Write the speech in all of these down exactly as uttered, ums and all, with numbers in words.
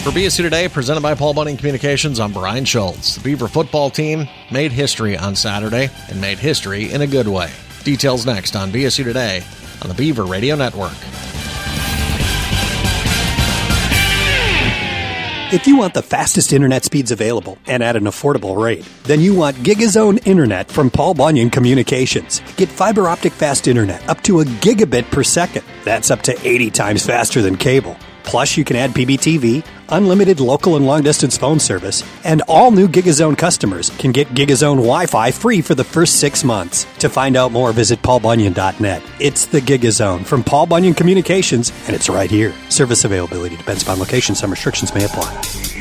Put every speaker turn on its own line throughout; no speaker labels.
For B S U Today, presented by Paul Bunyan Communications, I'm Brian Schultz. The Beaver football team made history on Saturday and made history in a good way. Details next on B S U Today on the Beaver Radio Network.
If you want the fastest internet speeds available and at an affordable rate, then you want GigaZone Internet from Paul Bunyan Communications. Get fiber optic fast internet up to a gigabit per second. That's up to eighty times faster than cable. Plus, you can add P B T V, unlimited local and long-distance phone service, and all new GigaZone customers can get GigaZone Wi-Fi free for the first six months. To find out more, visit paul bunyan dot net. It's the GigaZone from Paul Bunyan Communications, and it's right here. Service availability depends upon location. Some restrictions may apply.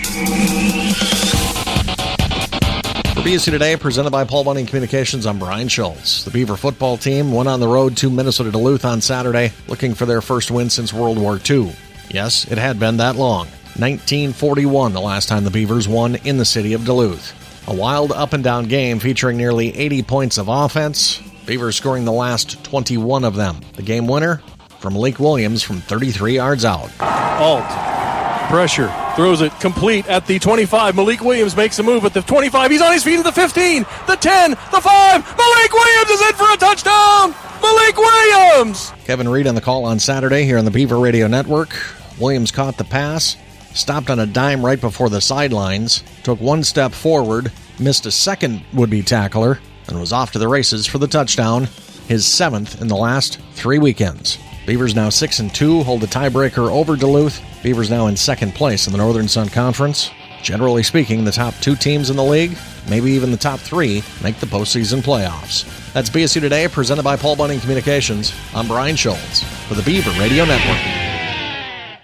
For B S U Today, presented by Paul Bunyan Communications, I'm Brian Schultz. The Beaver football team went on the road to Minnesota Duluth on Saturday, looking for their first win since World War Two. Yes, it had been that long. nineteen forty-one, the last time the Beavers won in the city of Duluth. A wild up-and-down game featuring nearly eighty points of offense, Beavers scoring the last twenty-one of them. The game winner from Malik Williams from thirty-three yards out.
Alt, pressure, throws it complete at the twenty-five. Malik Williams makes a move at the twenty-five. He's on his feet at the fifteen, the ten, the five. Malik Williams is in for a touchdown! Malik Williams!
Kevin Reed on the call on Saturday here on the Beaver Radio Network. Williams caught the pass, stopped on a dime right before the sidelines, took one step forward, missed a second would-be tackler, and was off to the races for the touchdown, his seventh in the last three weekends. Beavers now six and two, hold the tiebreaker over Duluth. Beavers now in second place in the Northern Sun Conference. Generally speaking, the top two teams in the league, maybe even the top three, make the postseason playoffs. That's B S U Today, presented by Paul Bunyan Communications. I'm Brian Schultz for the Beaver Radio Network.